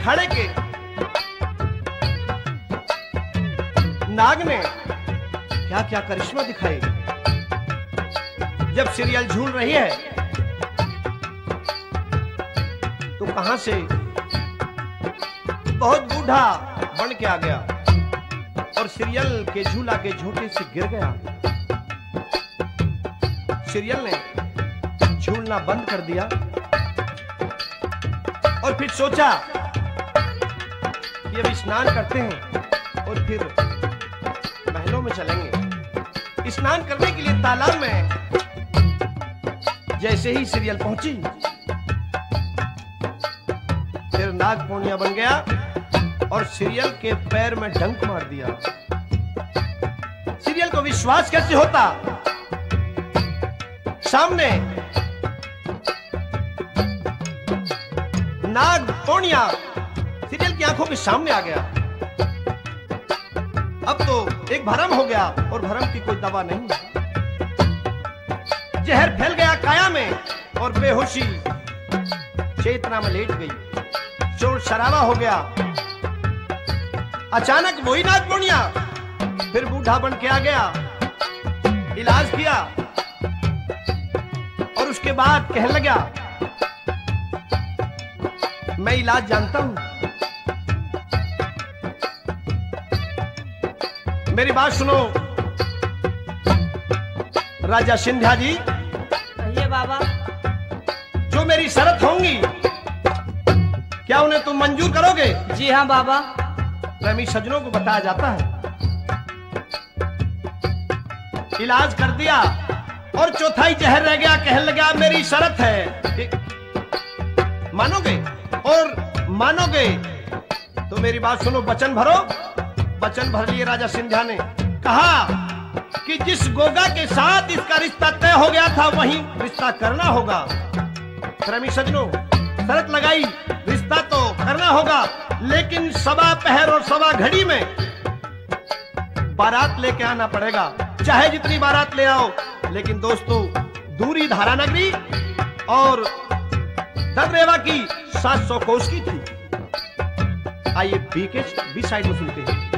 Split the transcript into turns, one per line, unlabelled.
अखाड़े के नाग ने क्या क्या करिश्मा दिखाए। जब सीरियल झूल रही है तो कहां से बहुत बूढ़ा बन के आ गया और सीरियल के झूला के झोंके से गिर गया। सीरियल ने झूलना बंद कर दिया और फिर सोचा कि अब स्नान करते हैं और फिर महलों में चलेंगे। स्नान करने के लिए तालाब में जैसे ही सीरियल पहुंची, फिर नाग पूर्णिया बन गया और सीरियल के पैर में डंक मार दिया। सीरियल को विश्वास कैसे होता, सामने नाग पूर्णिया सीरियल की आंखों के सामने आ गया। अब तो एक भरम हो गया और भरम की कोई दवा नहीं। जहर फैल गया काया में और बेहोशी चेतना में लेट गई। शोर शराबा हो गया। अचानक वही नाग पूर्णिया फिर बूढ़ा बन के आ गया। इलाज किया और उसके बाद कहने लगा, मैं इलाज जानता हूं, मेरी बात सुनो। राजा सिंधिया जी,
कहिए बाबा।
जो मेरी शर्त होंगी क्या उन्हें तुम मंजूर करोगे?
जी हाँ बाबा।
प्रेमी सज्जनों को बताया जाता है, इलाज कर दिया और चौथाई जहर रह गया। कहने लगा, मेरी शर्त है, मानोगे? और मानोगे तो मेरी बात सुनो, वचन भरो। वचन भर लिए राजा सिंधिया ने। कहा कि जिस गोगा के साथ इसका रिश्ता तय हो गया था वहीं रिश्ता करना होगा। प्रेमी सज्जनों, शर्त लगाई, रिश्ता तो करना होगा, लेकिन सवा पहर और सवा घड़ी में बारात लेके आना पड़ेगा। चाहे जितनी बारात ले आओ, लेकिन दोस्तों दूरी धारा नगरी और दर्रेवा की 700 कोस की थी। आइए बी साइड में सुनते हैं।